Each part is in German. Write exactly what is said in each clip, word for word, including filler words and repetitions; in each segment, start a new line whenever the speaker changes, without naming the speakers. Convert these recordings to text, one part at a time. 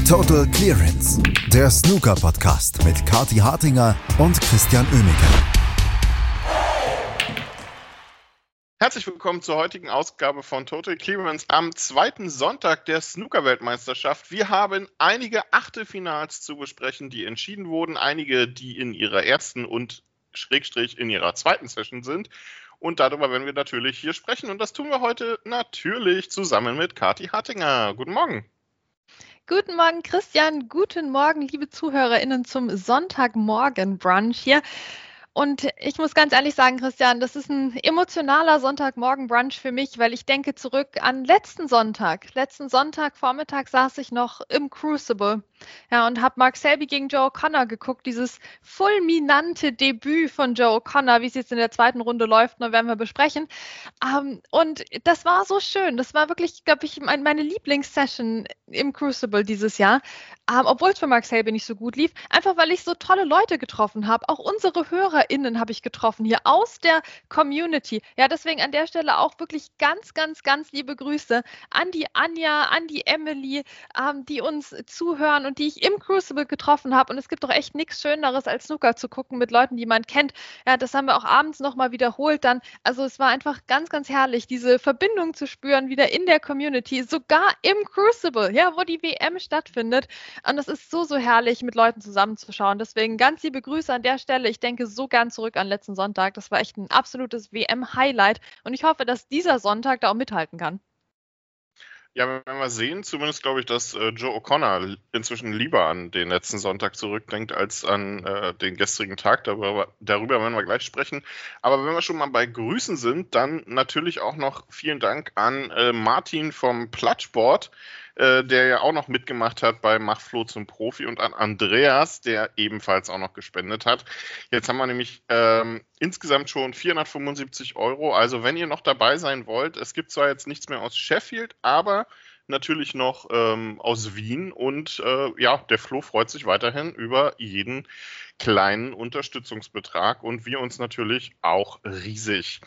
Total Clearance, der Snooker-Podcast mit Kathi Hartinger und Christian Oemeke.
Herzlich willkommen zur heutigen Ausgabe von Total Clearance am zweiten Sonntag der Snooker-Weltmeisterschaft. Wir haben einige Achtelfinals zu besprechen, die entschieden wurden, einige, die in ihrer ersten und Schrägstrich in ihrer zweiten Session sind. Und darüber werden wir natürlich hier sprechen. Und das tun wir heute natürlich zusammen mit Kathi Hartinger. Guten Morgen.
Guten Morgen, Christian. Guten Morgen, liebe ZuhörerInnen zum Sonntagmorgen-Brunch hier. Und ich muss ganz ehrlich sagen, Christian, das ist ein emotionaler Sonntagmorgen-Brunch für mich, weil ich denke zurück an letzten Sonntag. Letzten Sonntagvormittag saß ich noch im Crucible, ja, und habe Mark Selby gegen Joe O'Connor geguckt. Dieses fulminante Debüt von Joe O'Connor, wie es jetzt in der zweiten Runde läuft, noch werden wir besprechen. Um, und das war so schön. Das war wirklich, glaube ich, mein, meine Lieblingssession im Crucible dieses Jahr. Um, obwohl es für Mark Selby nicht so gut lief, einfach weil ich so tolle Leute getroffen habe. Auch unsere HörerInnen habe ich getroffen hier aus der Community. Ja, deswegen an der Stelle auch wirklich ganz, ganz, ganz liebe Grüße an die Anja, an die Emily, um, die uns zuhören und die ich im Crucible getroffen habe. Und es gibt doch echt nichts Schöneres, als Snooker zu gucken mit Leuten, die man kennt. Ja, das haben wir auch abends nochmal wiederholt dann. Also es war einfach ganz, ganz herrlich, diese Verbindung zu spüren wieder in der Community, sogar im Crucible, ja, wo die W M stattfindet. Und es ist so, so herrlich, mit Leuten zusammenzuschauen. Deswegen ganz liebe Grüße an der Stelle. Ich denke so gern zurück an letzten Sonntag. Das war echt ein absolutes W M-Highlight. Und ich hoffe, dass dieser Sonntag da auch mithalten kann.
Ja, wenn wir sehen, zumindest glaube ich, dass äh, Joe O'Connor inzwischen lieber an den letzten Sonntag zurückdenkt als an äh, den gestrigen Tag. Darüber, darüber werden wir gleich sprechen. Aber wenn wir schon mal bei Grüßen sind, dann natürlich auch noch vielen Dank an äh, Martin vom Platschboard, äh, der ja auch noch mitgemacht hat bei Mach Flo zum Profi, und an Andreas, der ebenfalls auch noch gespendet hat. Jetzt haben wir nämlich ähm, insgesamt schon vierhundertfünfundsiebzig Euro. Also wenn ihr noch dabei sein wollt, es gibt zwar jetzt nichts mehr aus Sheffield, aber natürlich noch ähm, aus Wien, und äh, ja, der Flo freut sich weiterhin über jeden kleinen Unterstützungsbetrag und wir uns natürlich auch riesig.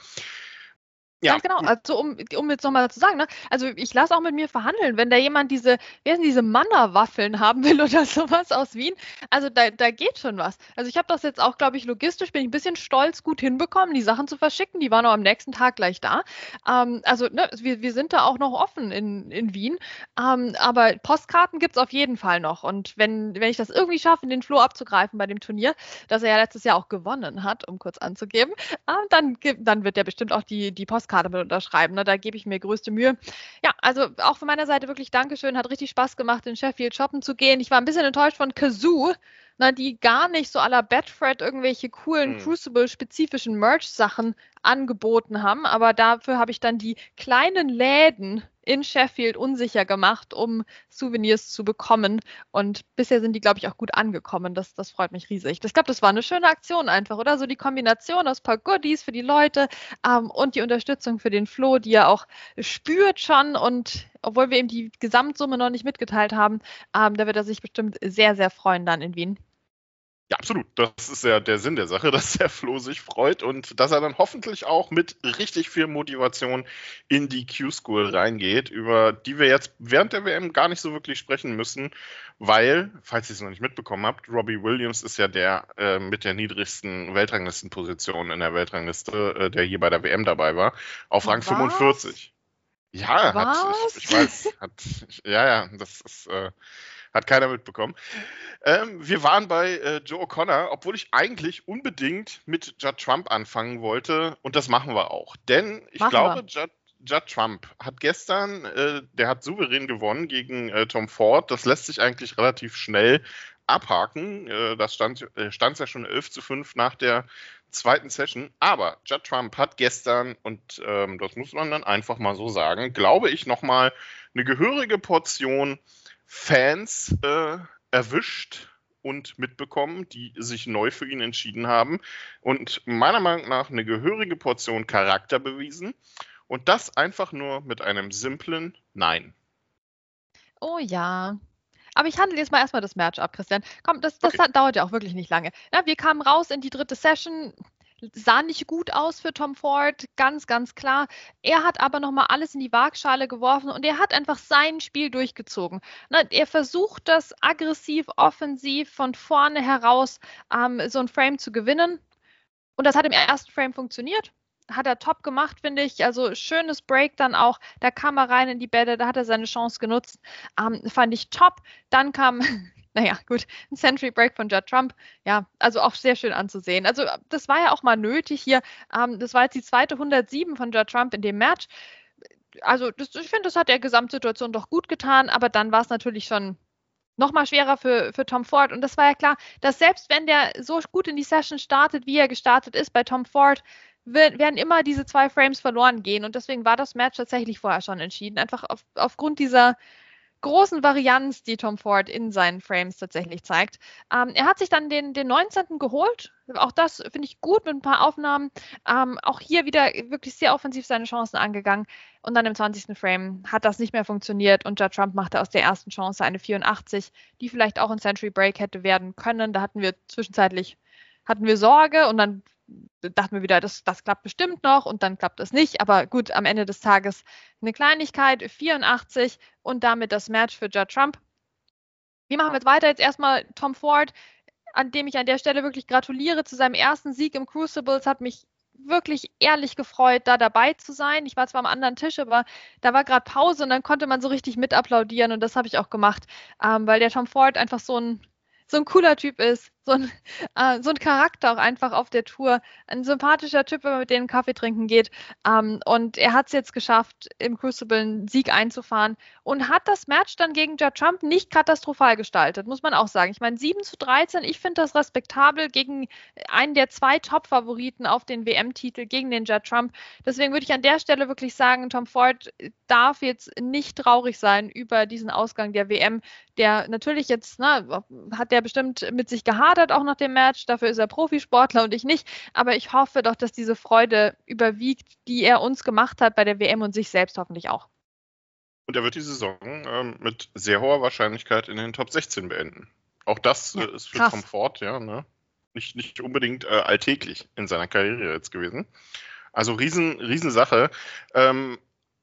Ja, ganz genau. Also um, um jetzt nochmal zu sagen, ne? Also ich lasse auch mit mir verhandeln, wenn da jemand diese, wer sind diese Manna-Waffeln haben will oder sowas aus Wien, also da, da geht schon was. Also ich habe das jetzt auch, glaube ich, logistisch, bin ich ein bisschen stolz, gut hinbekommen, die Sachen zu verschicken, die waren auch am nächsten Tag gleich da. Ähm, also ne, wir, wir sind da auch noch offen in, in Wien, ähm, aber Postkarten gibt es auf jeden Fall noch, und wenn, wenn ich das irgendwie schaffe, den Flo abzugreifen bei dem Turnier, das er ja letztes Jahr auch gewonnen hat, um kurz anzugeben, äh, dann, dann wird er bestimmt auch die, die Postkarte Karte mit unterschreiben. Ne? Da gebe ich mir größte Mühe. Ja, also auch von meiner Seite wirklich Dankeschön. Hat richtig Spaß gemacht, in Sheffield shoppen zu gehen. Ich war ein bisschen enttäuscht von Kazoo, na, die gar nicht so à la Betfred irgendwelche coolen, hm. Crucible-spezifischen Merch-Sachen angeboten haben. Aber dafür habe ich dann die kleinen Läden in Sheffield unsicher gemacht, um Souvenirs zu bekommen. Und bisher sind die, glaube ich, auch gut angekommen. Das, das freut mich riesig. Ich glaube, das war eine schöne Aktion einfach, oder? So die Kombination aus ein paar Goodies für die Leute ähm, und die Unterstützung für den Flo, die er auch spürt schon. Und obwohl wir ihm die Gesamtsumme noch nicht mitgeteilt haben, ähm, da wird er sich bestimmt sehr, sehr freuen dann in Wien.
Ja, absolut. Das ist ja der Sinn der Sache, dass der Flo sich freut und dass er dann hoffentlich auch mit richtig viel Motivation in die Q-School reingeht, über die wir jetzt während der W M gar nicht so wirklich sprechen müssen, weil, falls ihr es noch nicht mitbekommen habt, Robbie Williams ist ja der äh, mit der niedrigsten Weltranglistenposition in der Weltrangliste, äh, der hier bei der W M dabei war, auf Rang Was? fünfundvierzig. Ja,
Was?
hat, ich, ich weiß, hat, ja, ja, das ist... Äh, Hat keiner mitbekommen. Ähm, wir waren bei äh, Joe O'Connor, obwohl ich eigentlich unbedingt mit Judd Trump anfangen wollte. Und das machen wir auch. Denn ich machen glaube, Judd, Judd Trump hat gestern, äh, der hat souverän gewonnen gegen äh, Tom Ford. Das lässt sich eigentlich relativ schnell abhaken. Äh, das stand äh, stand ja schon elf zu fünf nach der zweiten Session. Aber Judd Trump hat gestern, und ähm, das muss man dann einfach mal so sagen, glaube ich, nochmal eine gehörige Portion Fans äh, erwischt und mitbekommen, die sich neu für ihn entschieden haben und meiner Meinung nach eine gehörige Portion Charakter bewiesen, und das einfach nur mit einem simplen Nein.
Oh ja. Aber ich handle jetzt mal erstmal das Match ab, Christian. Komm, das, das
Okay.
dauert ja auch wirklich nicht lange. Ja, wir kamen raus in die dritte Session. sah nicht gut aus für Tom Ford, ganz, ganz klar. Er hat aber nochmal alles in die Waagschale geworfen und er hat einfach sein Spiel durchgezogen. Na, er versucht das aggressiv, offensiv von vorne heraus ähm, so ein Frame zu gewinnen. Und das hat im ersten Frame funktioniert. Hat er top gemacht, finde ich. Also schönes Break dann auch. Da kam er rein in die Bälle, da hat er seine Chance genutzt. Ähm, fand ich top. Dann kam, naja, gut, ein Century Break von Judd Trump. Ja, also auch sehr schön anzusehen. Also das war ja auch mal nötig hier. Ähm, das war jetzt die zweite hundertsieben von Judd Trump in dem Match. Also das, ich finde, das hat der Gesamtsituation doch gut getan. Aber dann war es natürlich schon noch mal schwerer für, für Tom Ford. Und das war ja klar, dass selbst wenn der so gut in die Session startet, wie er gestartet ist bei Tom Ford, werden immer diese zwei Frames verloren gehen. Und deswegen war das Match tatsächlich vorher schon entschieden. Einfach auf, aufgrund dieser großen Varianz, die Tom Ford in seinen Frames tatsächlich zeigt. Ähm, er hat sich dann den, den neunzehnten geholt. Auch das finde ich gut mit ein paar Aufnahmen. Ähm, auch hier wieder wirklich sehr offensiv seine Chancen angegangen. Und dann im zwanzigsten Frame hat das nicht mehr funktioniert und Judd Trump machte aus der ersten Chance eine vierundachtzig, die vielleicht auch ein Century Break hätte werden können. Da hatten wir zwischenzeitlich hatten wir Sorge und dann dachten wir wieder, das, das klappt bestimmt noch und dann klappt es nicht. Aber gut, am Ende des Tages eine Kleinigkeit, vierundachtzig und damit das Match für Judd Trump. Wir machen jetzt weiter. Jetzt erstmal Tom Ford, an dem ich an der Stelle wirklich gratuliere zu seinem ersten Sieg im Crucible. Es hat mich wirklich ehrlich gefreut, da dabei zu sein. Ich war zwar am anderen Tisch, aber da war gerade Pause und dann konnte man so richtig mit applaudieren und das habe ich auch gemacht, ähm, weil der Tom Ford einfach so ein so ein cooler Typ ist, so ein, äh, so ein Charakter auch einfach auf der Tour, ein sympathischer Typ, wenn man mit denen Kaffee trinken geht. Ähm, und er hat es jetzt geschafft, im Crucible einen Sieg einzufahren und hat das Match dann gegen Judd Trump nicht katastrophal gestaltet, muss man auch sagen. Ich meine, sieben zu dreizehn, ich finde das respektabel gegen einen der zwei Top-Favoriten auf den W M-Titel, gegen den Judd Trump. Deswegen würde ich an der Stelle wirklich sagen, Tom Ford darf jetzt nicht traurig sein über diesen Ausgang der W M, der natürlich jetzt, na, hat der bestimmt mit sich gehadert, auch nach dem Match. Dafür ist er Profisportler und ich nicht. Aber ich hoffe doch, dass diese Freude überwiegt, die er uns gemacht hat bei der W M und sich selbst hoffentlich auch.
Und er wird die Saison ähm, mit sehr hoher Wahrscheinlichkeit in den Top sechzehn beenden. Auch das ja, äh, ist für krass. Tom Ford ja ne, nicht, nicht unbedingt äh, alltäglich in seiner Karriere jetzt gewesen. Also riesen, riesen Sache. Ähm,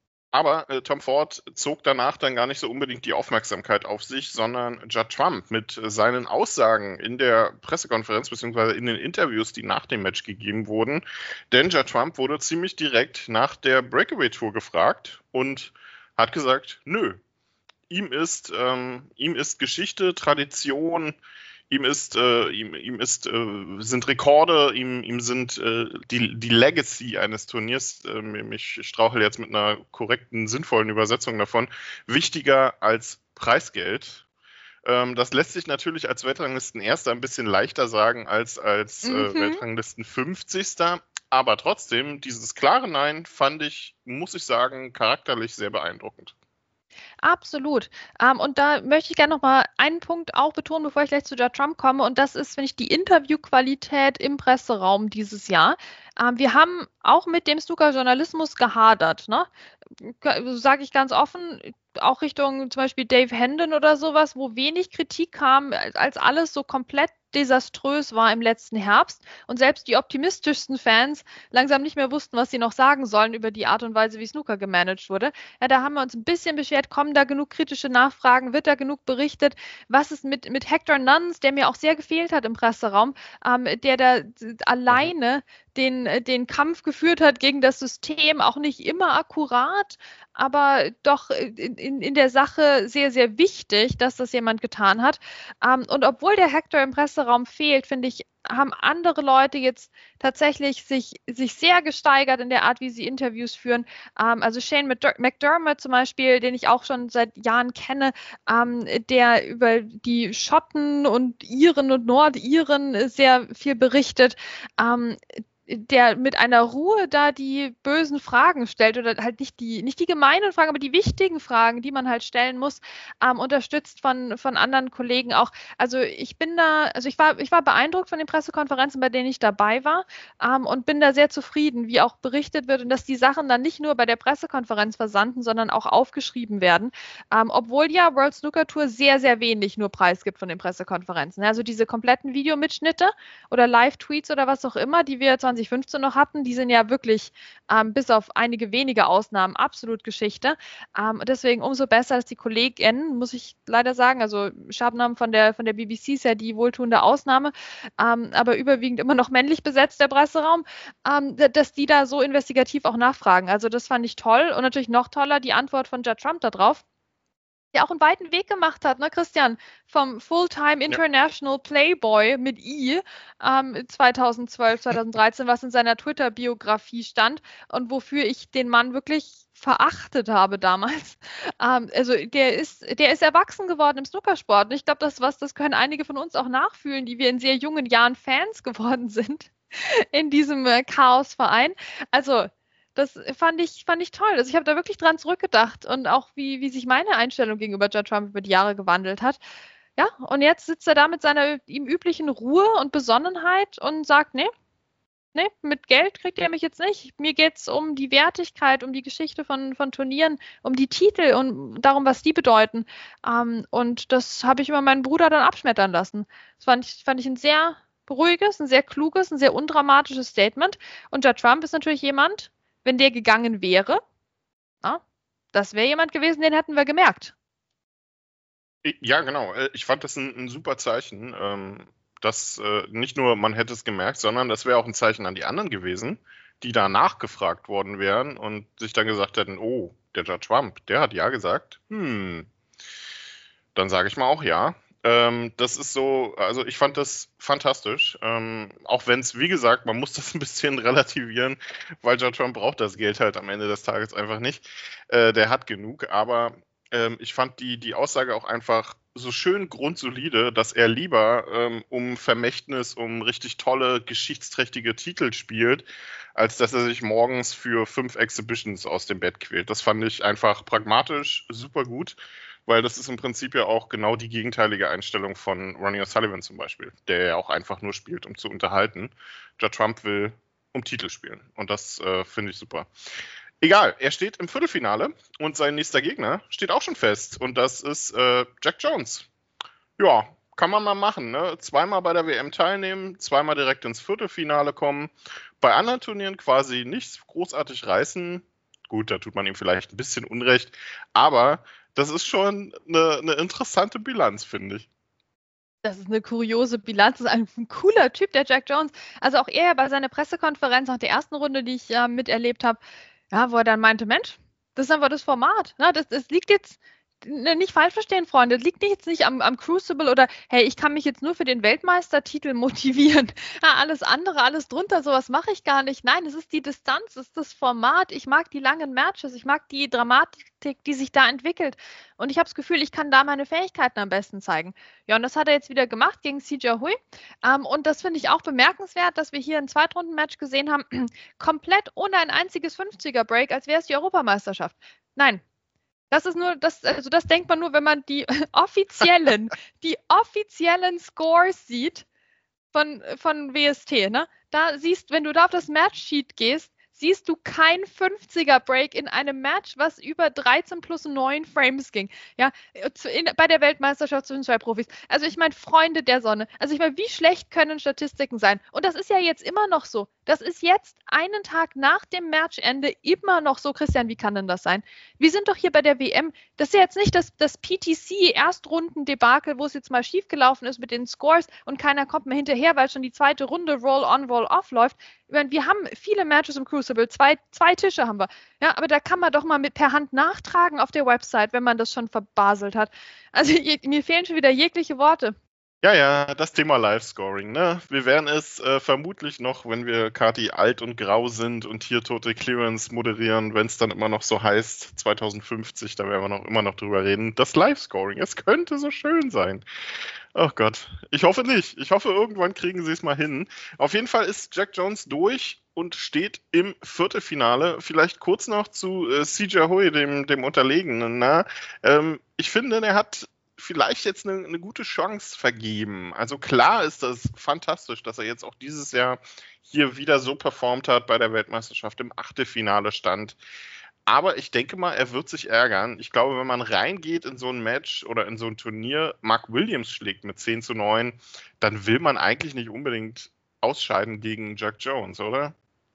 Aber äh, Tom Ford zog danach dann gar nicht so unbedingt die Aufmerksamkeit auf sich, sondern Judd Trump mit äh, seinen Aussagen in der Pressekonferenz bzw. in den Interviews, die nach dem Match gegeben wurden. Denn Judd Trump wurde ziemlich direkt nach der Breakaway-Tour gefragt und hat gesagt, nö, ihm ist, ähm, ihm ist Geschichte, Tradition, Ihm ist, äh, ihm, ihm ist, äh, sind Rekorde, ihm, ihm sind äh, die, die Legacy eines Turniers, äh, ich strauchle jetzt mit einer korrekten, sinnvollen Übersetzung davon, wichtiger als Preisgeld. Ähm, das lässt sich natürlich als Weltranglisten-Erster ein bisschen leichter sagen als als äh,
Mhm.
Weltranglisten-fünfzigster. Aber trotzdem, dieses klare Nein fand ich, muss ich sagen, charakterlich sehr beeindruckend.
Absolut. Ähm, und da möchte ich gerne noch mal einen Punkt auch betonen, bevor ich gleich zu Judd Trump komme. Und das ist, finde ich, die Interviewqualität im Presseraum dieses Jahr. Ähm, wir haben auch mit dem Snooker-Journalismus gehadert, ne? Sage ich ganz offen, auch Richtung zum Beispiel Dave Hendon oder sowas, wo wenig Kritik kam, als alles so komplett desaströs war im letzten Herbst und selbst die optimistischsten Fans langsam nicht mehr wussten, was sie noch sagen sollen über die Art und Weise, wie Snooker gemanagt wurde. Ja, da haben wir uns ein bisschen beschwert, kommen da genug kritische Nachfragen, wird da genug berichtet, was ist mit, mit Hector Nuns, der mir auch sehr gefehlt hat im Presseraum, ähm, der da alleine den, den Kampf geführt hat gegen das System, auch nicht immer akkurat, aber doch in, in, in der Sache sehr, sehr wichtig, dass das jemand getan hat. Ähm, und obwohl der Hector im Presseraum fehlt, finde ich, haben andere Leute jetzt tatsächlich sich, sich sehr gesteigert in der Art, wie sie Interviews führen. Ähm, also Shane McDermott zum Beispiel, den ich auch schon seit Jahren kenne, ähm, der über die Schotten und Iren und Nordiren sehr viel berichtet. Ähm, der mit einer Ruhe da die bösen Fragen stellt oder halt nicht die, nicht die gemeinen Fragen, aber die wichtigen Fragen, die man halt stellen muss, ähm, unterstützt von, von anderen Kollegen auch. Also ich bin da, also ich war, ich war beeindruckt von den Pressekonferenzen, bei denen ich dabei war, ähm, und bin da sehr zufrieden, wie auch berichtet wird und dass die Sachen dann nicht nur bei der Pressekonferenz versanden, sondern auch aufgeschrieben werden, ähm, obwohl ja World Snooker Tour sehr, sehr wenig nur preisgibt von den Pressekonferenzen. Also diese kompletten Videomitschnitte oder Live-Tweets oder was auch immer, die wir zwanzig zwanzig fünfzehn noch hatten, die sind ja wirklich ähm, bis auf einige wenige Ausnahmen absolut Geschichte. Ähm, deswegen umso besser, dass die KollegInnen, muss ich leider sagen, also Shabnam von der, von der B B C ist ja die wohltuende Ausnahme, ähm, aber überwiegend immer noch männlich besetzt, der Presseraum, ähm, dass die da so investigativ auch nachfragen. Also das fand ich toll und natürlich noch toller die Antwort von Judd Trump darauf, der auch einen weiten Weg gemacht hat, ne, Christian? Vom Fulltime International ja. Playboy mit I ähm, zweitausendzwölf, zweitausenddreizehn, was in seiner Twitter-Biografie stand und wofür ich den Mann wirklich verachtet habe damals. Ähm, also der ist, der ist erwachsen geworden im Snookersport. Und ich glaube, das ist was, das können einige von uns auch nachfühlen, die wir in sehr jungen Jahren Fans geworden sind in diesem äh, Chaosverein. Also das fand ich, fand ich toll. Also ich habe da wirklich dran zurückgedacht und auch wie, wie sich meine Einstellung gegenüber Judd Trump über die Jahre gewandelt hat. Ja, und jetzt sitzt er da mit seiner ihm üblichen Ruhe und Besonnenheit und sagt, nee, nee, mit Geld kriegt ihr mich jetzt nicht. Mir geht es um die Wertigkeit, um die Geschichte von, von Turnieren, um die Titel und darum, was die bedeuten. Ähm, und das habe ich über meinen Bruder dann abschmettern lassen. Das fand ich, fand ich ein sehr beruhiges, ein sehr kluges, ein sehr undramatisches Statement. Und Judd Trump ist natürlich jemand, wenn der gegangen wäre, ja, das wäre jemand gewesen, den hätten wir gemerkt.
Ja, genau. Ich fand das ein, ein super Zeichen, ähm, dass äh, nicht nur man hätte es gemerkt, sondern das wäre auch ein Zeichen an die anderen gewesen, die da nachgefragt worden wären und sich dann gesagt hätten, oh, der Judd Trump, der hat ja gesagt, hm, dann sage ich mal auch ja. Ähm, das ist so, also ich fand das fantastisch, ähm, auch wenn es, wie gesagt, man muss das ein bisschen relativieren, weil Judd Trump braucht das Geld halt am Ende des Tages einfach nicht. Äh, der hat genug, aber ähm, ich fand die, die Aussage auch einfach so schön grundsolide, dass er lieber ähm, um Vermächtnis, um richtig tolle, geschichtsträchtige Titel spielt, als dass er sich morgens für fünf Exhibitions aus dem Bett quält. Das fand ich einfach pragmatisch super gut. Weil das ist im Prinzip ja auch genau die gegenteilige Einstellung von Ronnie O'Sullivan zum Beispiel, der ja auch einfach nur spielt, um zu unterhalten. Judd Trump will um Titel spielen und das äh, finde ich super. Egal, er steht im Viertelfinale und sein nächster Gegner steht auch schon fest und das ist äh, Jack Jones. Ja, kann man mal machen, ne? Zweimal bei der W M teilnehmen, zweimal direkt ins Viertelfinale kommen, bei anderen Turnieren quasi nichts großartig reißen. Gut, da tut man ihm vielleicht ein bisschen Unrecht, aber das ist schon eine, eine interessante Bilanz, finde ich.
Das ist eine kuriose Bilanz. Das ist ein, ein cooler Typ, der Jack Jones. Also auch er bei seiner Pressekonferenz nach der ersten Runde, die ich äh, miterlebt habe, ja, wo er dann meinte, Mensch, das ist einfach das Format. Ne? Das, das liegt jetzt, nicht falsch verstehen, Freunde, das liegt jetzt nicht am, am Crucible oder, hey, ich kann mich jetzt nur für den Weltmeistertitel motivieren. Ja, alles andere, alles drunter, sowas mache ich gar nicht. Nein, es ist die Distanz, es ist das Format. Ich mag die langen Matches, ich mag die Dramatik, die sich da entwickelt. Und ich habe das Gefühl, ich kann da meine Fähigkeiten am besten zeigen. Ja, und das hat er jetzt wieder gemacht gegen C J Hui. Ähm, und das finde ich auch bemerkenswert, dass wir hier ein Zweitrunden-Match gesehen haben, komplett ohne ein einziges fünfziger-Break, als wäre es die Europameisterschaft. Nein. Das ist nur, das, also das denkt man nur, wenn man die offiziellen, die offiziellen Scores sieht von, von W S T, ne? Da siehst, wenn du da auf das Matchsheet gehst, siehst du kein fünfziger-Break in einem Match, was über dreizehn plus neun Frames ging. Ja, in, bei der Weltmeisterschaft zwischen zwei Profis. Also ich meine, Freunde der Sonne. Also ich meine, wie schlecht können Statistiken sein? Und das ist ja jetzt immer noch so. Das ist jetzt einen Tag nach dem Matchende immer noch so. Christian, wie kann denn das sein? Wir sind doch hier bei der W M. Das ist ja jetzt nicht das, das P T C-Erstrunden-Debakel, wo es jetzt mal schiefgelaufen ist mit den Scores und keiner kommt mehr hinterher, weil schon die zweite Runde Roll-on, Roll-off läuft. Ich meine, wir haben viele Matches im Crucible, zwei, zwei Tische haben wir. Ja, aber da kann man doch mal mit per Hand nachtragen auf der Website, wenn man das schon verbaselt hat. Also je, mir fehlen schon wieder jegliche Worte.
Ja, ja, das Thema Live-Scoring, ne? Wir werden es äh, vermutlich noch, wenn wir Kati alt und grau sind und hier Total Clearance moderieren, wenn es dann immer noch so heißt, zwanzig fünfzig, da werden wir noch immer noch drüber reden. Das Live-Scoring, es könnte so schön sein. Oh Gott, ich hoffe nicht. Ich hoffe, irgendwann kriegen sie es mal hin. Auf jeden Fall ist Jack Jones durch und steht im Viertelfinale. Vielleicht kurz noch zu äh, C J Hui, dem, dem Unterlegenen. Na? Ähm, ich finde, er hat vielleicht jetzt eine, eine gute Chance vergeben. Also klar ist das fantastisch, dass er jetzt auch dieses Jahr hier wieder so performt hat bei der Weltmeisterschaft, im Achtelfinale stand. Aber ich denke mal, er wird sich ärgern. Ich glaube, wenn man reingeht in so ein Match oder in so ein Turnier, Mark Williams schlägt mit zehn zu neun, dann will man eigentlich nicht unbedingt ausscheiden gegen Jack Jones, oder?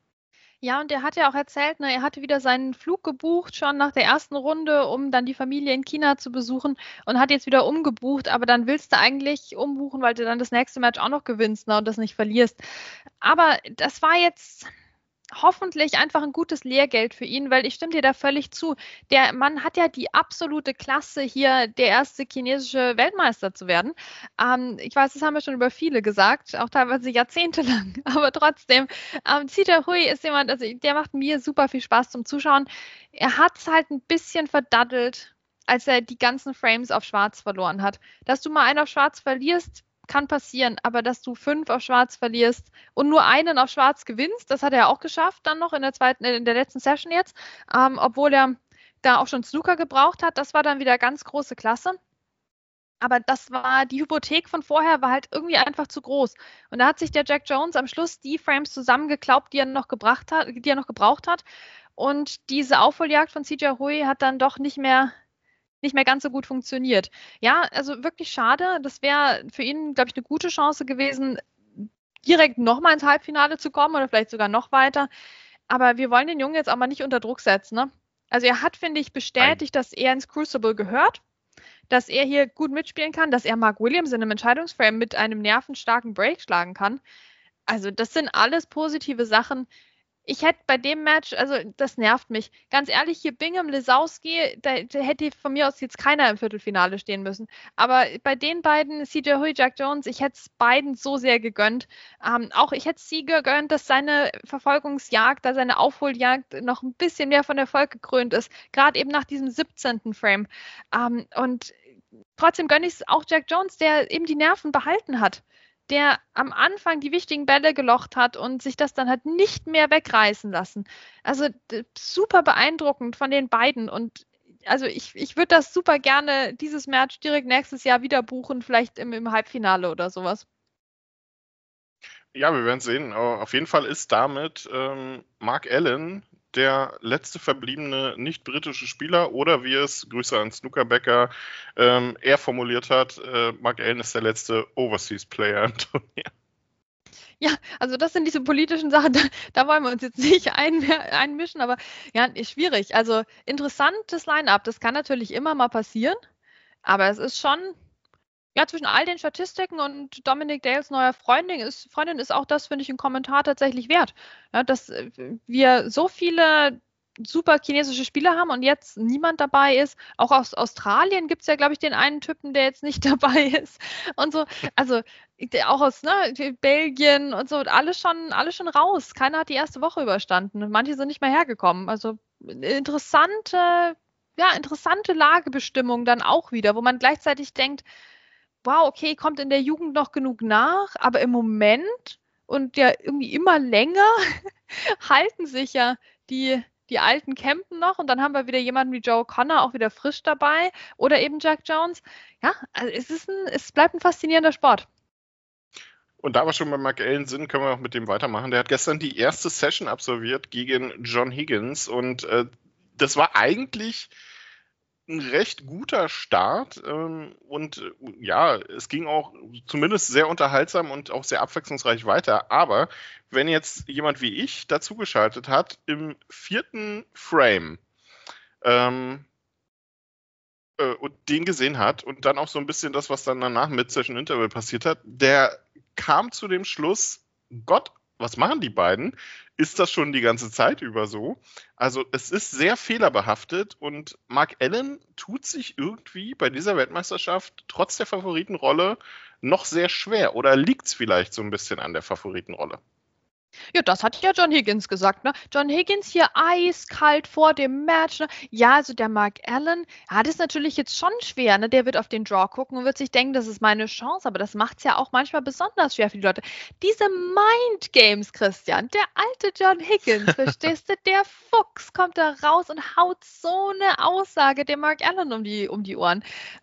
Ja, und er hat ja auch erzählt, ne, er hatte wieder seinen Flug gebucht, schon nach der ersten Runde, um dann die Familie in China zu besuchen und hat jetzt wieder umgebucht, aber dann willst du eigentlich umbuchen, weil du dann das nächste Match auch noch gewinnst, ne, und das nicht verlierst. Aber das war jetzt hoffentlich einfach ein gutes Lehrgeld für ihn, weil ich stimme dir da völlig zu. Der Mann hat ja die absolute Klasse, hier der erste chinesische Weltmeister zu werden. Ähm, ich weiß, das haben wir schon über viele gesagt, auch teilweise jahrzehntelang, aber trotzdem, ähm, Sita Hui ist jemand, also der macht mir super viel Spaß zum Zuschauen. Er hat es halt ein bisschen verdaddelt, als er die ganzen Frames auf Schwarz verloren hat. Dass du mal einen auf Schwarz verlierst, kann passieren, aber dass du fünf auf Schwarz verlierst und nur einen auf Schwarz gewinnst, das hat er auch geschafft, dann noch in der zweiten, in der letzten Session jetzt, ähm, obwohl er da auch schon Snooker gebraucht hat, das war dann wieder ganz große Klasse. Aber das war, die Hypothek von vorher war halt irgendwie einfach zu groß. Und da hat sich der Jack Jones am Schluss die Frames zusammengeklaubt, die er noch gebracht hat, die er noch gebraucht hat. Und diese Aufholjagd von C J Hui hat dann doch nicht mehr nicht mehr ganz so gut funktioniert. Ja, also wirklich schade. Das wäre für ihn, glaube ich, eine gute Chance gewesen, direkt nochmal ins Halbfinale zu kommen oder vielleicht sogar noch weiter. Aber wir wollen den Jungen jetzt auch mal nicht unter Druck setzen. Ne? Also er hat, finde ich, bestätigt, dass er ins Crucible gehört, dass er hier gut mitspielen kann, dass er Mark Williams in einem Entscheidungsframe mit einem nervenstarken Break schlagen kann. Also das sind alles positive Sachen. Ich hätte bei dem Match, also das nervt mich. Ganz ehrlich, hier Bingham, Lisowski, da, da hätte von mir aus jetzt keiner im Viertelfinale stehen müssen. Aber bei den beiden, C J Hui, Jack Jones, ich hätte es beiden so sehr gegönnt. Ähm, auch ich hätte es sie gegönnt, dass seine Verfolgungsjagd, da seine Aufholjagd noch ein bisschen mehr von Erfolg gekrönt ist. Gerade eben nach diesem siebzehnten Frame. Ähm, und trotzdem gönne ich es auch Jack Jones, der eben die Nerven behalten hat, der am Anfang die wichtigen Bälle gelocht hat und sich das dann halt nicht mehr wegreißen lassen. Also super beeindruckend von den beiden und also ich, ich würde das super gerne, dieses Match direkt nächstes Jahr wieder buchen, vielleicht im, im Halbfinale oder sowas.
Ja, wir werden sehen. Auf jeden Fall ist damit ähm, Mark Allen der letzte verbliebene nicht-britische Spieler oder wie es, Grüße an Snookerbäcker, ähm, er formuliert hat, äh, Mark Allen ist der letzte Overseas-Player im Turnier.
Ja, also das sind diese politischen Sachen, da, da wollen wir uns jetzt nicht ein, einmischen, aber ja, ist schwierig. Also interessantes Line-up, das kann natürlich immer mal passieren, aber es ist schon, ja, zwischen all den Statistiken und Dominic Dales neuer Freundin ist, Freundin ist auch das, finde ich, ein Kommentar tatsächlich wert. Ja, dass wir so viele super chinesische Spieler haben und jetzt niemand dabei ist. Auch aus Australien gibt es ja, glaube ich, den einen Typen, der jetzt nicht dabei ist. Und so, also auch aus ne, Belgien und so, alle schon, alle schon raus. Keiner hat die erste Woche überstanden und manche sind nicht mehr hergekommen. Also interessante, ja, interessante Lagebestimmung dann auch wieder, wo man gleichzeitig denkt, wow, okay, kommt in der Jugend noch genug nach, aber im Moment und ja irgendwie immer länger halten sich ja die, die alten Campen noch und dann haben wir wieder jemanden wie Joe Connor auch wieder frisch dabei oder eben Jack Jones. Ja, also es ist ein, es bleibt ein faszinierender Sport.
Und da wir schon bei Mark Allen sind, können wir auch mit dem weitermachen. Der hat gestern die erste Session absolviert gegen John Higgins und äh, das war eigentlich ein recht guter Start ähm, und äh, ja, es ging auch zumindest sehr unterhaltsam und auch sehr abwechslungsreich weiter. Aber wenn jetzt jemand wie ich dazugeschaltet hat, im vierten Frame ähm, äh, und den gesehen hat und dann auch so ein bisschen das, was dann danach mit Session Interval passiert hat, der kam zu dem Schluss, Gott, was machen die beiden? Ist das schon die ganze Zeit über so? Also es ist sehr fehlerbehaftet und Mark Allen tut sich irgendwie bei dieser Weltmeisterschaft trotz der Favoritenrolle noch sehr schwer. Oder liegt es vielleicht so ein bisschen an der Favoritenrolle?
Ja, das hat ja John Higgins gesagt, ne? John Higgins hier eiskalt vor dem Match, ne? Ja, also der Mark Allen, ja, das ist natürlich jetzt schon schwer, ne? Der wird auf den Draw gucken und wird sich denken, das ist meine Chance, aber das macht es ja auch manchmal besonders schwer für die Leute. Diese Mindgames, Christian, der alte John Higgins, verstehst du? Der Fuchs kommt da raus und haut so eine Aussage dem Mark Allen um die, um die Ohren.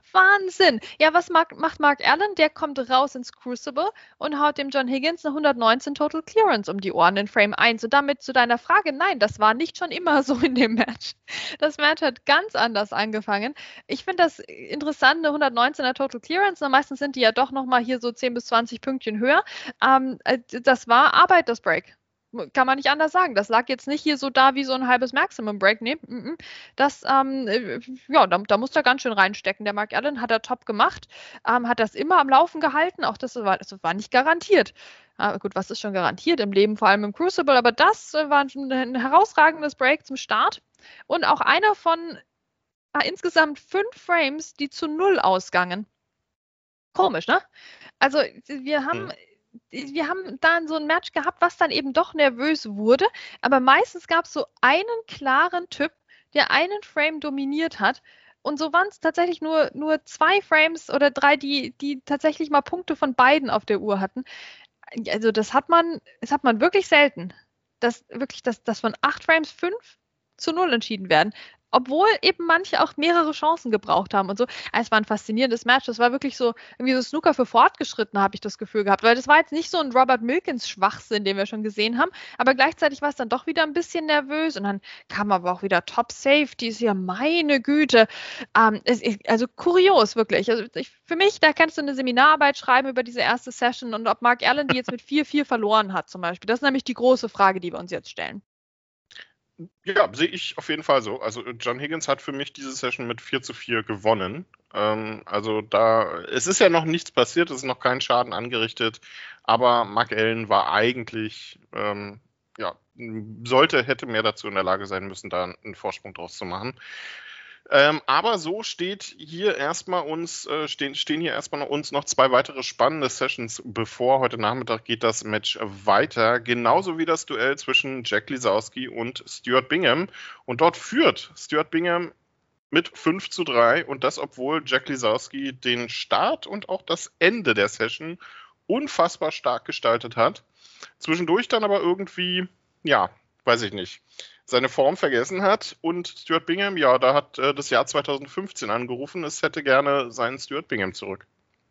Wahnsinn. Ja, was mag, macht Mark Allen? Der kommt raus ins Crucible und haut dem John Higgins eine hundertneunzehn Total Clearance um die Ohren in Frame eins. Und damit zu deiner Frage, nein, das war nicht schon immer so in dem Match. Das Match hat ganz anders angefangen. Ich finde das interessant, eine hundertneunzehner Total Clearance. Na, meistens sind die ja doch nochmal hier so zehn bis zwanzig Pünktchen höher. Ähm, das war Arbeit, das Break. Kann man nicht anders sagen. Das lag jetzt nicht hier so da wie so ein halbes Maximum Break. Nee, mm, mm. das, ähm, ja, da, da muss er ganz schön reinstecken. Der Mark Allen hat er top gemacht, ähm, hat das immer am Laufen gehalten. Auch das war, das war nicht garantiert. Ja, gut, was ist schon garantiert im Leben, vor allem im Crucible, aber das äh, war ein, ein herausragendes Break zum Start. Und auch einer von äh, insgesamt fünf Frames, die zu null ausgangen. Komisch, ne? Also, wir haben. Hm. Wir haben dann so ein Match gehabt, was dann eben doch nervös wurde, aber meistens gab es so einen klaren Typ, der einen Frame dominiert hat. Und so waren es tatsächlich nur, nur zwei Frames oder drei, die, die tatsächlich mal Punkte von beiden auf der Uhr hatten. Also das hat man, das hat man wirklich selten. Dass wirklich, dass, dass von acht Frames fünf zu null entschieden werden. Obwohl eben manche auch mehrere Chancen gebraucht haben und so. Es war ein faszinierendes Match. Das war wirklich so irgendwie so Snooker für Fortgeschrittene, habe ich das Gefühl gehabt. Weil das war jetzt nicht so ein Robert Milkins Schwachsinn, den wir schon gesehen haben. Aber gleichzeitig war es dann doch wieder ein bisschen nervös. Und dann kam aber auch wieder Top Safeties. Ja, meine Güte. Ähm, es, also kurios, wirklich. Also ich, für mich, da kannst du eine Seminararbeit schreiben über diese erste Session und ob Mark Allen die jetzt mit vier vier verloren hat zum Beispiel. Das ist nämlich die große Frage, die wir uns jetzt stellen.
Ja, sehe ich auf jeden Fall so. Also John Higgins hat für mich diese Session mit vier zu vier gewonnen. Ähm, also da, es ist ja noch nichts passiert, es ist noch kein Schaden angerichtet, aber Mark Allen war eigentlich, ähm, ja, sollte, hätte mehr dazu in der Lage sein müssen, da einen Vorsprung draus zu machen. Ähm, aber so steht hier erstmal uns, äh, stehen, stehen hier erstmal uns noch zwei weitere spannende Sessions bevor. Heute Nachmittag geht das Match weiter, genauso wie das Duell zwischen Jack Lisowski und Stuart Bingham. Und dort führt Stuart Bingham mit fünf zu drei und das, obwohl Jack Lisowski den Start und auch das Ende der Session unfassbar stark gestaltet hat. Zwischendurch dann aber irgendwie, ja, weiß ich nicht, seine Form vergessen hat und Stuart Bingham, ja, da hat äh, das Jahr zweitausendfünfzehn angerufen, es hätte gerne seinen Stuart Bingham zurück.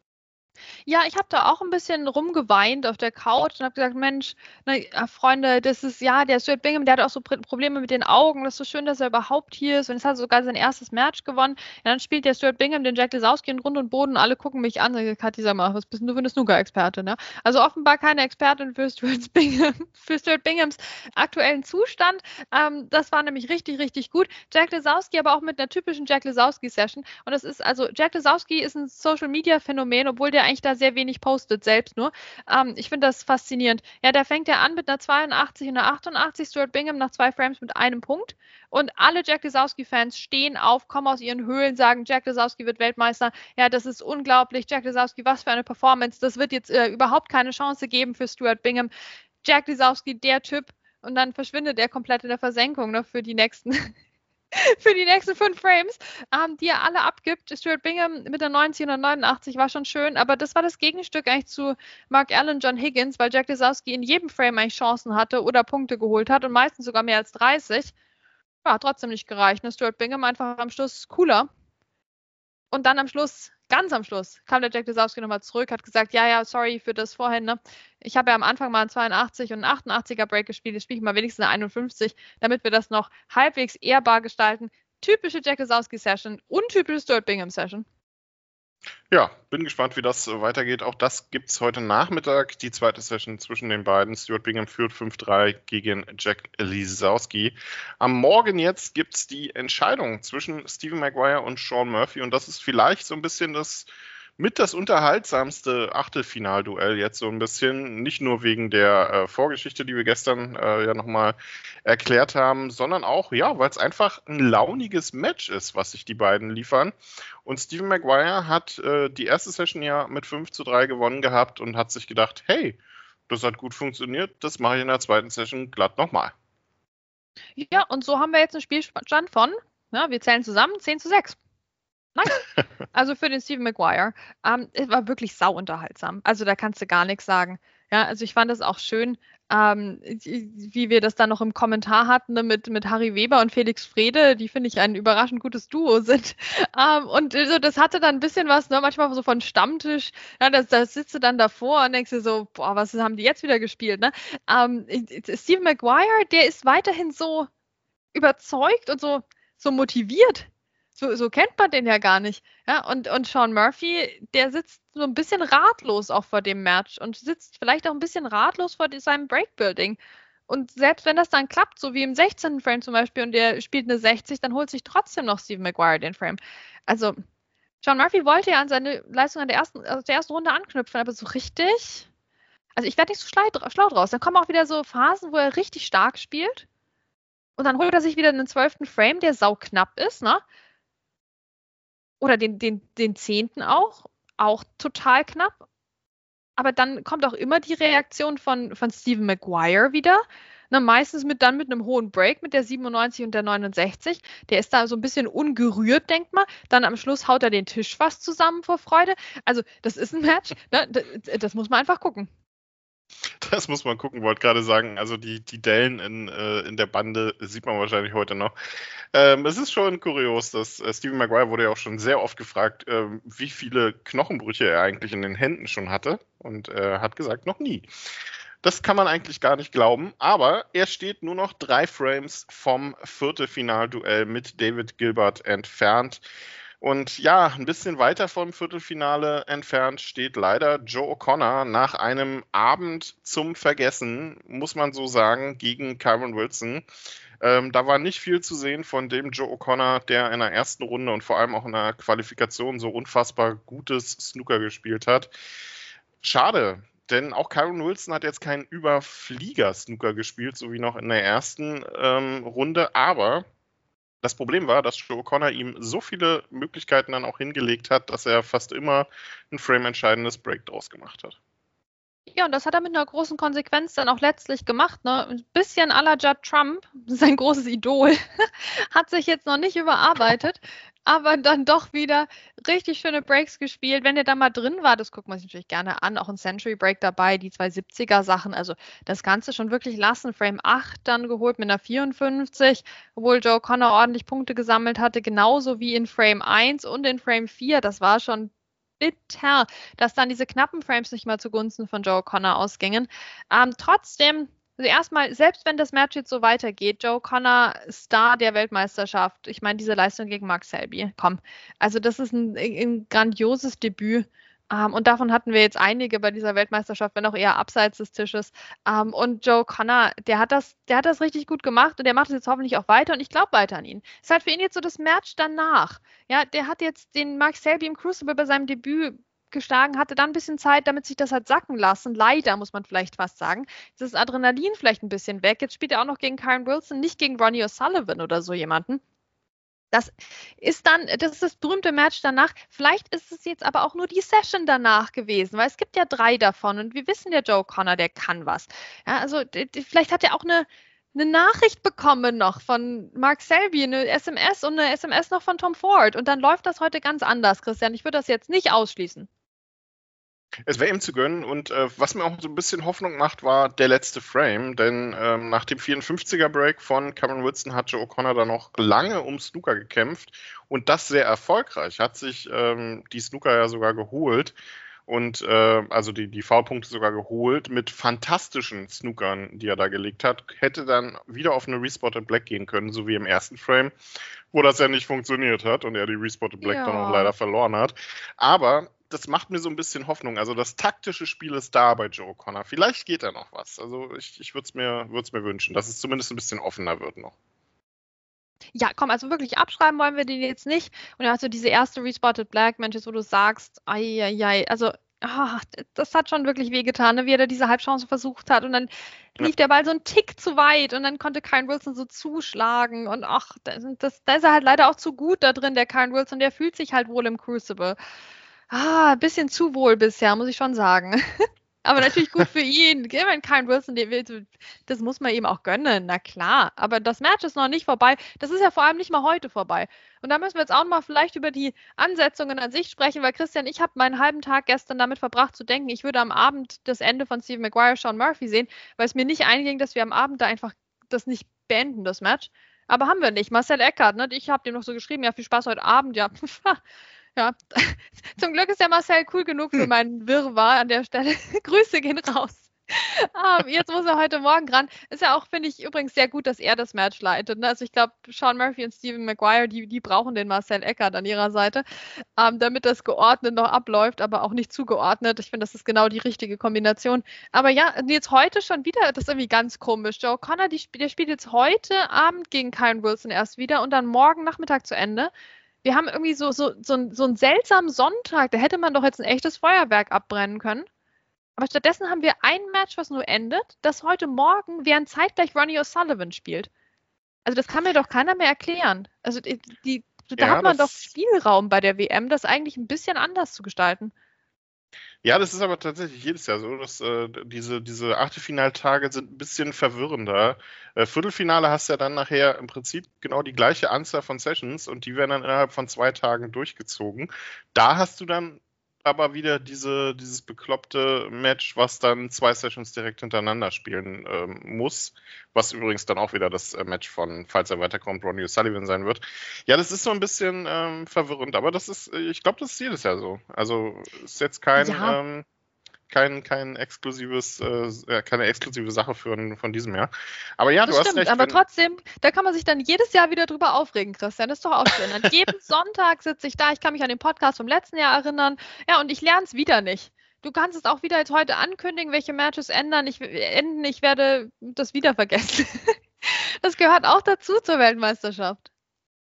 Ja, ich habe da auch ein bisschen rumgeweint auf der Couch und habe gesagt, Mensch, na, Freunde, das ist, ja, der Stuart Bingham, der hat auch so Probleme mit den Augen, das ist so schön, dass er überhaupt hier ist und jetzt hat er sogar sein erstes Match gewonnen. Ja, dann spielt der Stuart Bingham den Jack Lisowski in Grund und Boden, alle gucken mich an, und Kathi, sag mal, was bist denn du für eine Snooker-Experte, ne? Also offenbar keine Expertin für Stuart Bingham, für Stuart Binghams aktuellen Zustand. Ähm, das war nämlich richtig, richtig gut. Jack Lisowski aber auch mit einer typischen Jack Lisowski-Session und das ist, also Jack Lisowski ist ein Social-Media-Phänomen, obwohl der eigentlich da sehr wenig postet, selbst nur. Ähm, ich finde das faszinierend. Ja, da fängt er an mit einer zweiundachtzig und einer achtundachtzig, Stuart Bingham nach zwei Frames mit einem Punkt und alle Jack Lisowski-Fans stehen auf, kommen aus ihren Höhlen, sagen, Jack Lisowski wird Weltmeister. Ja, das ist unglaublich. Jack Lisowski, was für eine Performance. Das wird jetzt äh, überhaupt keine Chance geben für Stuart Bingham. Jack Lisowski, der Typ. Und dann verschwindet er komplett in der Versenkung noch für die nächsten für die nächsten fünf Frames, ähm, die er alle abgibt. Stuart Bingham mit der neunzig und der neunundachtzig war schon schön, aber das war das Gegenstück eigentlich zu Mark Allen, John Higgins, weil Jack Lisowski in jedem Frame eigentlich Chancen hatte oder Punkte geholt hat und meistens sogar mehr als dreißig. Ja, hat trotzdem nicht gereicht. Ne? Stuart Bingham einfach am Schluss cooler. Und dann am Schluss, ganz am Schluss, kam der Jack Lisowski nochmal zurück, hat gesagt, ja, ja, sorry für das vorhin, ne? Ich habe ja am Anfang mal einen zweiundachtzig und einen achtundachtziger Break gespielt, jetzt spiele ich mal wenigstens eine einundfünfzig, damit wir das noch halbwegs ehrbar gestalten. Typische Jack Lisowski-Session, untypische Stuart Bingham-Session.
Ja, bin gespannt, wie das weitergeht. Auch das gibt es heute Nachmittag, die zweite Session zwischen den beiden. Stuart Bingham führt fünf drei gegen Jack Lisowski. Am Morgen jetzt gibt es die Entscheidung zwischen Stephen Maguire und Sean Murphy und das ist vielleicht so ein bisschen das mit das unterhaltsamste Achtelfinalduell jetzt so ein bisschen, nicht nur wegen der äh, Vorgeschichte, die wir gestern äh, ja nochmal erklärt haben, sondern auch, ja, weil es einfach ein launiges Match ist, was sich die beiden liefern. Und Stephen Maguire hat äh, die erste Session ja mit fünf zu drei gewonnen gehabt und hat sich gedacht, hey, das hat gut funktioniert, das mache ich in der zweiten Session glatt nochmal.
Ja, und so haben wir jetzt einen Spielstand von, ja, wir zählen zusammen, zehn zu sechs. Nein, also für den Stephen Maguire. Ähm, es war wirklich sau unterhaltsam. Also da kannst du gar nichts sagen. Ja, also ich fand das auch schön. Ähm, wie wir das dann noch im Kommentar hatten, ne, mit, mit Harry Weber und Felix Frede, die finde ich ein überraschend gutes Duo sind. Ähm, und so, das hatte dann ein bisschen was, ne, manchmal so von Stammtisch, ja, da das sitzt du dann davor und denkst dir so, boah, was haben die jetzt wieder gespielt, ne? Ähm, Stephen Maguire, der ist weiterhin so überzeugt und so, so motiviert. So, so kennt man den ja gar nicht. Ja, und, und Sean Murphy, der sitzt so ein bisschen ratlos auch vor dem Match und sitzt vielleicht auch ein bisschen ratlos vor seinem Breakbuilding. Und selbst wenn das dann klappt, so wie im sechzehnten Frame zum Beispiel, und der spielt eine sechzig, dann holt sich trotzdem noch Stephen Maguire den Frame. Also, Sean Murphy wollte ja an seine Leistung an der ersten, also der ersten Runde anknüpfen, aber so richtig. Also, ich werde nicht so schlau draus. Dann kommen auch wieder so Phasen, wo er richtig stark spielt. Und dann holt er sich wieder einen zwölften Frame, der sauknapp ist, ne? Oder den, den, den zehnten auch, auch total knapp. Aber dann kommt auch immer die Reaktion von, von Stephen Maguire wieder. Ne, meistens mit, dann mit einem hohen Break, mit der siebenundneunzig und der neunundsechzig. Der ist da so ein bisschen ungerührt, denkt man. Dann am Schluss haut er den Tisch fast zusammen vor Freude. Also das ist ein Match, ne? das, das muss man einfach gucken.
Das muss man gucken, wollte gerade sagen. Also die, die Dellen in, äh, in der Bande sieht man wahrscheinlich heute noch. Ähm, es ist schon kurios, dass äh, Stephen Maguire wurde ja auch schon sehr oft gefragt, äh, wie viele Knochenbrüche er eigentlich in den Händen schon hatte. Und er äh, hat gesagt, noch nie. Das kann man eigentlich gar nicht glauben, aber er steht nur noch drei Frames vom Viertelfinalduell mit David Gilbert entfernt. Und ja, ein bisschen weiter vom Viertelfinale entfernt steht leider Joe O'Connor nach einem Abend zum Vergessen, muss man so sagen, gegen Kyron Wilson. Ähm, da war nicht viel zu sehen von dem Joe O'Connor, der in der ersten Runde und vor allem auch in der Qualifikation so unfassbar gutes Snooker gespielt hat. Schade, denn auch Kyron Wilson hat jetzt keinen Überflieger-Snooker gespielt, so wie noch in der ersten ähm, Runde, aber das Problem war, dass Joe O'Connor ihm so viele Möglichkeiten dann auch hingelegt hat, dass er fast immer ein frame-entscheidendes Break draus gemacht hat.
Ja, und das hat er mit einer großen Konsequenz dann auch letztlich gemacht. Ne? Ein bisschen à la Judd Trump, sein großes Idol, hat sich jetzt noch nicht überarbeitet, aber dann doch wieder richtig schöne Breaks gespielt. Wenn der da mal drin war, das guckt man sich natürlich gerne an, auch ein Century Break dabei, die zwei siebziger Sachen, also das Ganze schon wirklich lassen. Frame acht dann geholt mit einer vierundfünfzig, obwohl Joe O'Connor ordentlich Punkte gesammelt hatte, genauso wie in Frame eins und in Frame vier. Das war schon bitter, dass dann diese knappen Frames nicht mal zugunsten von Joe O'Connor ausgingen. Ähm, trotzdem, also erstmal, selbst wenn das Match jetzt so weitergeht, Joe O'Connor, Star der Weltmeisterschaft, ich meine, diese Leistung gegen Mark Selby, komm, also das ist ein, ein grandioses Debüt. Um, und davon hatten wir jetzt einige bei dieser Weltmeisterschaft, wenn auch eher abseits des Tisches. Um, und Joe O'Connor, der hat das, der hat das richtig gut gemacht und der macht es jetzt hoffentlich auch weiter und ich glaube weiter an ihn. Ist halt für ihn jetzt so das Match danach. Ja, der hat jetzt den Mark Selby im Crucible bei seinem Debüt geschlagen, hatte dann ein bisschen Zeit, damit sich das hat sacken lassen. Leider, muss man vielleicht fast sagen. Jetzt ist das Adrenalin vielleicht ein bisschen weg. Jetzt spielt er auch noch gegen Kyron Wilson, nicht gegen Ronnie O'Sullivan oder so jemanden. Das ist dann, das ist das berühmte Match danach. Vielleicht ist es jetzt aber auch nur die Session danach gewesen, weil es gibt ja drei davon und wir wissen, der Joe O'Connor, der kann was. Ja, also vielleicht hat er auch eine, eine Nachricht bekommen noch von Mark Selby, eine S M S und eine S M S noch von Tom Ford und dann läuft das heute ganz anders, Christian. Ich würde das jetzt nicht ausschließen.
Es wäre ihm zu gönnen und äh, was mir auch so ein bisschen Hoffnung macht, war der letzte Frame, denn ähm, nach dem vierundfünfziger Break von Kyron Wilson hat Joe O'Connor dann noch lange um Snooker gekämpft und das sehr erfolgreich, hat sich ähm, die Snooker ja sogar geholt und äh, also die, die Foulpunkte sogar geholt mit fantastischen Snookern, die er da gelegt hat, hätte dann wieder auf eine Respotted Black gehen können, so wie im ersten Frame, wo das ja nicht funktioniert hat und er die Respotted Black ja. dann auch leider verloren hat, aber das macht mir so ein bisschen Hoffnung. Also das taktische Spiel ist da bei Joe O'Connor. Vielleicht geht da noch was. Also ich, ich würde es mir, mir wünschen, dass es zumindest ein bisschen offener wird noch.
Ja, komm, also wirklich abschreiben wollen wir den jetzt nicht. Und er hat so diese erste Respotted Black, Mensch, wo du sagst, ai, ai, ai, also oh, das hat schon wirklich wehgetan, ne, wie er da diese Halbchance versucht hat. Und dann lief ja. der Ball so einen Tick zu weit und dann konnte Kyron Wilson so zuschlagen. Und ach, das, das, da ist er halt leider auch zu gut da drin, der Kyron Wilson. Der fühlt sich halt wohl im Crucible. Ah, ein bisschen zu wohl bisher, muss ich schon sagen. Aber natürlich gut für ihn. Ich meine, Kyren Wilson, das muss man ihm auch gönnen, na klar. Aber das Match ist noch nicht vorbei. Das ist ja vor allem nicht mal heute vorbei. Und da müssen wir jetzt auch mal vielleicht über die Ansetzungen an sich sprechen, weil Christian, ich habe meinen halben Tag gestern damit verbracht zu denken, ich würde am Abend das Ende von Stephen Maguire, Sean Murphy sehen, weil es mir nicht einging, dass wir am Abend da einfach das nicht beenden, das Match. Aber haben wir nicht. Marcel Eckert, ne? Ich habe dem noch so geschrieben, ja, viel Spaß heute Abend, ja. Ja, zum Glück ist der Marcel cool genug für meinen Wirrwarr an der Stelle. Grüße gehen raus. Um, jetzt muss er heute Morgen ran. Ist ja auch, finde ich, übrigens sehr gut, dass er das Match leitet. Ne? Also ich glaube, Sean Murphy und Stephen Maguire, die, die brauchen den Marcel Eckert an ihrer Seite, um, damit das geordnet noch abläuft, aber auch nicht zugeordnet. Ich finde, das ist genau die richtige Kombination. Aber ja, jetzt heute schon wieder, das ist irgendwie ganz komisch. Joe Connor, die, der spielt jetzt heute Abend gegen Kyren Wilson erst wieder und dann morgen Nachmittag zu Ende. Wir haben irgendwie so, so, so, ein, so einen seltsamen Sonntag. Da hätte man doch jetzt ein echtes Feuerwerk abbrennen können. Aber stattdessen haben wir ein Match, was nur endet, das heute Morgen während zeitgleich Ronnie O'Sullivan spielt. Also das kann mir doch keiner mehr erklären. Also die, die, da
Ja,
hat man doch
das-
Spielraum bei der W M, das eigentlich ein bisschen anders zu gestalten.
Ja, das ist aber tatsächlich jedes Jahr so, dass äh, diese, diese Achtelfinaltage sind ein bisschen verwirrender. Äh, Viertelfinale hast ja dann nachher im Prinzip genau die gleiche Anzahl von Sessions und die werden dann innerhalb von zwei Tagen durchgezogen. Da hast du dann aber wieder diese, dieses bekloppte Match, was dann zwei Sessions direkt hintereinander spielen ähm, muss, was übrigens dann auch wieder das äh, Match von, falls er weiterkommt, Ronnie O'Sullivan sein wird. Ja, das ist so ein bisschen ähm, verwirrend, aber das ist, äh, ich glaube, das ist jedes Jahr so. Also ist jetzt kein,
Ja.
ähm, kein, kein exklusives, äh, keine exklusive Sache für, von diesem Jahr. Aber ja,
Das
du hast
stimmt,
recht.
aber
wenn-
trotzdem, da kann man sich dann jedes Jahr wieder drüber aufregen, Christian. Das ist doch auch schön. An jedem Sonntag sitze ich da, ich kann mich an den Podcast vom letzten Jahr erinnern. Ja, und ich lerne es wieder nicht. Du kannst es auch wieder jetzt heute ankündigen, welche Matches ändern. Ich, enden. Ich werde das wieder vergessen. Das gehört auch dazu zur Weltmeisterschaft.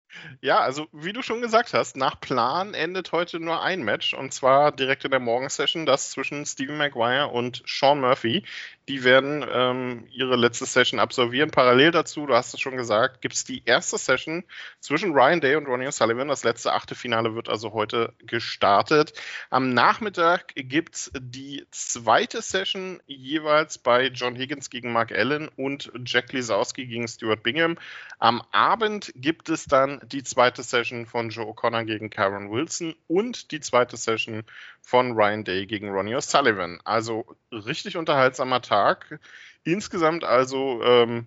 Ja, also wie du schon gesagt hast, nach Plan endet heute nur ein Match und zwar direkt in der Morgensession, das zwischen Stephen Maguire und Sean Murphy. Die werden ähm, ihre letzte Session absolvieren. Parallel dazu, du hast es schon gesagt, gibt es die erste Session zwischen Ryan Day und Ronnie O'Sullivan. Das letzte Achtelfinale wird also heute gestartet. Am Nachmittag gibt es die zweite Session jeweils bei John Higgins gegen Mark Allen und Jack Lisowski gegen Stuart Bingham. Am Abend gibt es dann die zweite Session von Joe O'Connor gegen Kyren Wilson und die zweite Session von Ryan Day gegen Ronnie O'Sullivan. Also richtig unterhaltsamer Tag. Insgesamt also ähm,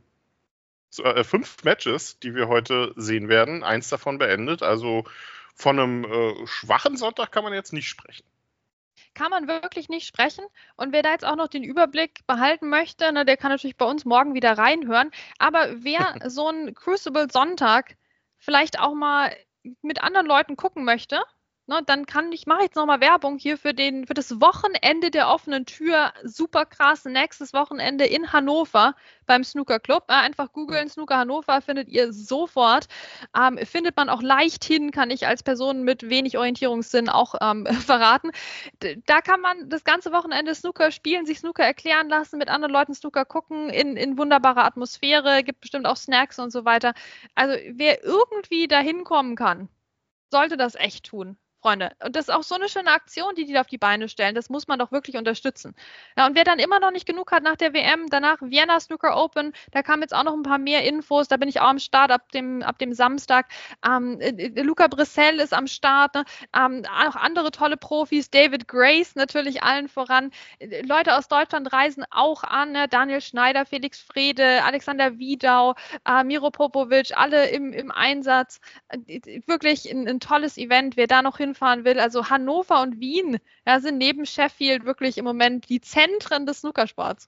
so, äh, fünf Matches, die wir heute sehen werden. Eins davon beendet. Also von einem äh, schwachen Sonntag kann man jetzt nicht sprechen.
Kann man wirklich nicht sprechen. Und wer da jetzt auch noch den Überblick behalten möchte, ne, der kann natürlich bei uns morgen wieder reinhören. Aber wer so einen Crucible-Sonntag vielleicht auch mal mit anderen Leuten gucken möchte, ne, dann kann ich, mache jetzt nochmal Werbung hier für, den, für das Wochenende der offenen Tür. Super krass, nächstes Wochenende in Hannover beim Snooker Club. Äh, einfach googeln, Snooker Hannover, findet ihr sofort. Ähm, findet man auch leicht hin, kann ich als Person mit wenig Orientierungssinn auch ähm, verraten. D- Da kann man das ganze Wochenende Snooker spielen, sich Snooker erklären lassen, mit anderen Leuten Snooker gucken, in, in wunderbarer Atmosphäre, gibt bestimmt auch Snacks und so weiter. Also wer irgendwie dahin kommen kann, sollte das echt tun. Freunde. Und das ist auch so eine schöne Aktion, die die da auf die Beine stellen. Das muss man doch wirklich unterstützen. Ja, und wer dann immer noch nicht genug hat nach der W M, danach Vienna Snooker Open, da kamen jetzt auch noch ein paar mehr Infos. Da bin ich auch am Start ab dem, ab dem Samstag. Ähm, äh, Luca Brissell ist am Start. Ne? Ähm, auch andere tolle Profis. David Grace natürlich allen voran. Äh, Leute aus Deutschland reisen auch an. Ne? Daniel Schneider, Felix Frede, Alexander Wiedau, äh, Miro Popovic, alle im, im Einsatz. Äh, wirklich ein, ein tolles Event. Wer da noch hinfahren will, also Hannover und Wien, ja, sind neben Sheffield wirklich im Moment die Zentren des Snookersports.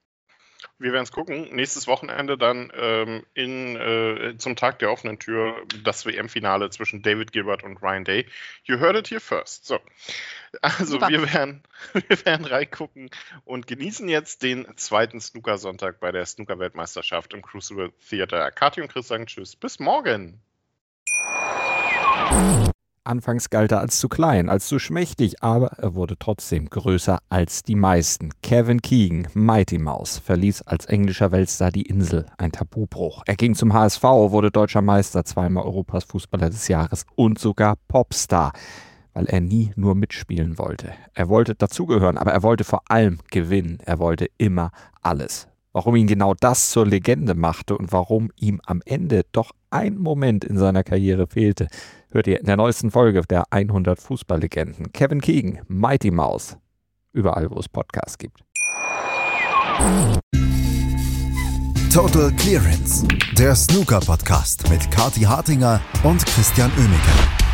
Wir werden es gucken. Nächstes Wochenende dann ähm, in, äh, zum Tag der offenen Tür das W M-Finale zwischen David Gilbert und Ryan Day. You heard it here first. So. Also
Super.
wir werden, wir werden reingucken und genießen jetzt den zweiten Snooker-Sonntag bei der Snooker-Weltmeisterschaft im Crucible Theater. Kathi und Chris sagen Tschüss. Bis morgen.
Anfangs galt er als zu klein, als zu schmächtig, aber er wurde trotzdem größer als die meisten. Kevin Keegan, Mighty Mouse, verließ als englischer Weltstar die Insel, ein Tabubruch. Er ging zum H S V, wurde deutscher Meister, zweimal Europas Fußballer des Jahres und sogar Popstar. weil er nie nur mitspielen wollte. Er wollte dazugehören, aber er wollte vor allem gewinnen. Er wollte immer alles. Warum ihn genau das zur Legende machte und warum ihm am Ende doch ein Moment in seiner Karriere fehlte, hört ihr in der neuesten Folge der hundert Fußballlegenden. Kevin Keegan, Mighty Mouse. Überall, wo es Podcasts gibt.
Total Clearance, der Snooker-Podcast mit Kathi Hartinger und Christian Oemeke.